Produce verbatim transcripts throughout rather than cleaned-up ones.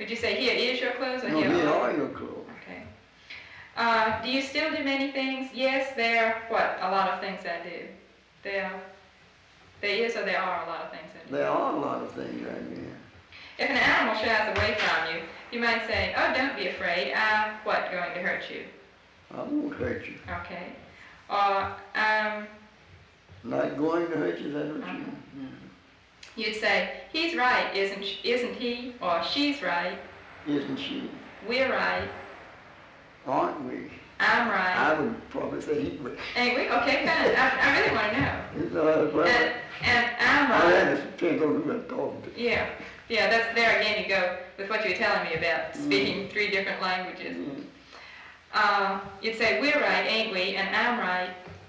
Would you say here is your clothes or No, here, here are? are your clothes. Okay. Uh, do you still do many things? Yes, there. What? A lot of things I do. There. There is or there are a lot of things I do. There are a lot of things right there. If an animal shies away from you, you might say, "Oh, don't be afraid. I'm what going to hurt you?" I won't hurt you. Okay. Or um. Not going to hurt you, is that what Uh-huh. you mean? Yeah. You'd say, "He's right, isn't sh- isn't he?" Or "She's right. Isn't she? We're right. Aren't we? I'm right." I would probably say he would. Ain't we? Okay, fine. I, I really want to know. It's uh, well, And, and I'm I right. had to depend on who I'm talking to. Yeah. Yeah, that's there again you go with what you were telling me about speaking mm. three different languages. Mm. Uh, you'd say, "We're right, ain't we?" And "I'm right."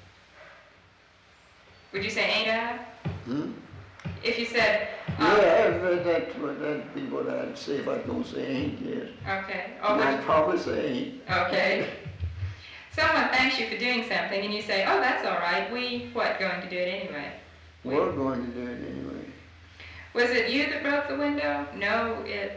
Would you say, "Ain't I?" Hmm? If you said... Um, yeah, that, that, what, that'd be what I'd say if I don't say ain't, yes. Okay. Oh, I'd probably say ain't. Okay. Someone thanks you for doing something and you say, "Oh, that's all right. We, what, going to do it anyway?" We, We're going to do it anyway. Was it you that broke the window? No, it...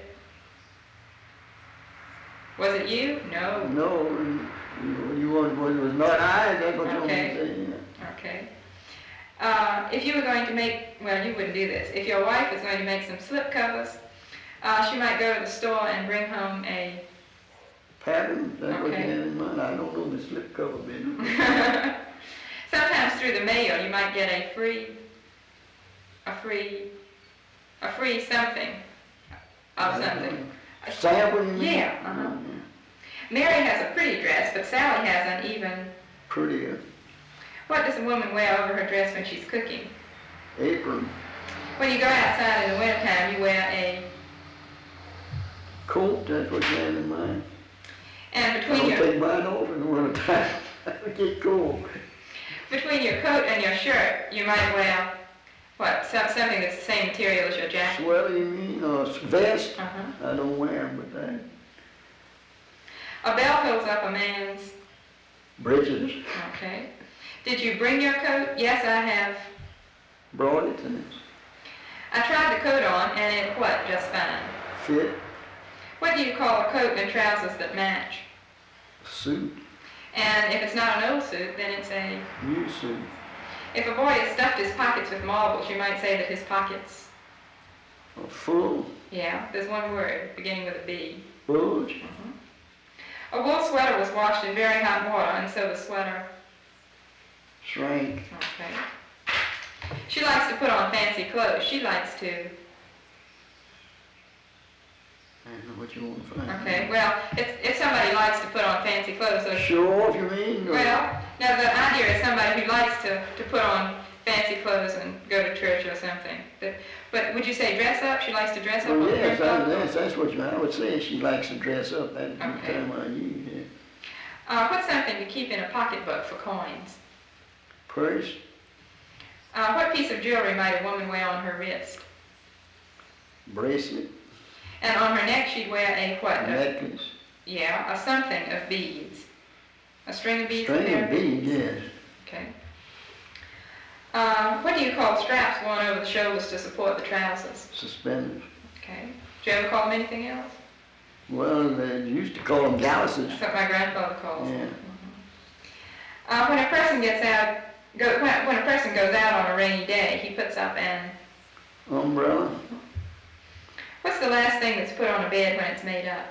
Was it you? No. No, you, you want, well, it was not I, that's what you want Okay. to say. Yeah. Okay. Uh, if you were going to make, well, you wouldn't do this. If your wife was going to make some slip covers, uh, she might go to the store and bring home a... Pattern, that's what you Okay. have in mind. I don't know the slip cover business. Sometimes through the mail you might get a free, a free, a free something of something. A sample, you mean? Yeah, uh-huh. Mary has a pretty dress, but Sally has an even... Prettier. What does a woman wear over her dress when she's cooking? Apron. When you go outside in the wintertime, you wear a... Coat, that's what you have in mind. And I between don't your... take mine off in the wintertime. I get cold. Between your coat and your shirt, you might wear, what, some, something that's the same material as your jacket? Sweater, you mean, or vest? Uh-huh. I don't wear them, but that. A bell pulls up a man's... Breeches. Okay. Did you bring your coat? Yes, I have. Brought it and I tried the coat on, and it, what, just fine? fit. What do you call a coat and trousers that match? Suit. And if it's not an old suit, then it's a... New suit. If a boy has stuffed his pockets with marbles, you might say that his pockets... A full. Yeah, there's one word beginning with a B. Bulge. Uh-huh. A wool sweater was washed in very hot water, and so the sweater... Shrank. Okay. She likes to put on fancy clothes. She likes to... I don't know what you want to find. Okay, well, if, if somebody likes to put on fancy clothes... So Show off, you mean? Or well, no, the idea is somebody who likes to, to put on fancy clothes and go to church or something. But, but would you say dress up? She likes to dress up? Oh, on yes, the I, yes, that's what you, I would say. She likes to dress up. That's Okay. the term I use, yeah. Uh, what's something to keep in a pocketbook for coins? Purse. Uh, what piece of jewelry might a woman wear on her wrist? Bracelet. And on her neck she'd wear a what? A, Necklace. yeah, a something of beads. A string of beads? String of beads, yes. Okay. Uh, what do you call straps worn over the shoulders to support the trousers? Suspenders. Okay. Did you ever call them anything else? Well, they used to call them galluses. That's what my grandfather calls Yeah. them. Mm-hmm. Uh, when a person gets out, go, when, when a person goes out on a rainy day, he puts up an... Umbrella. What's the last thing that's put on a bed when it's made up?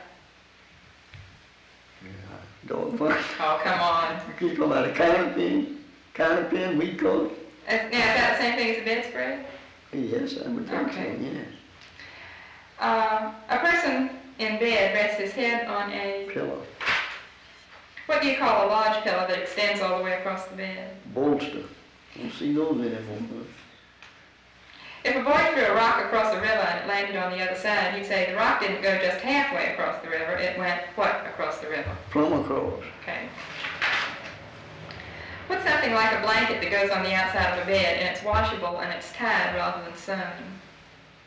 Dog fight. Oh, come on. You keep talking about a counterpin. Counterpin, we call it. Uh, now, is that the same thing as a bedspread? Yes, I would think Okay. so, yes. Uh, a person in bed rests his head on a... Pillow. What do you call a large pillow that extends all the way across the bed? Bolster. Don't see those anymore. If a boy threw a rock across the river and it landed on the other side, he'd say the rock didn't go just halfway across the river, it went what across the river? Plumb across. Okay. What's something like a blanket that goes on the outside of a bed and it's washable and it's tied rather than sewn?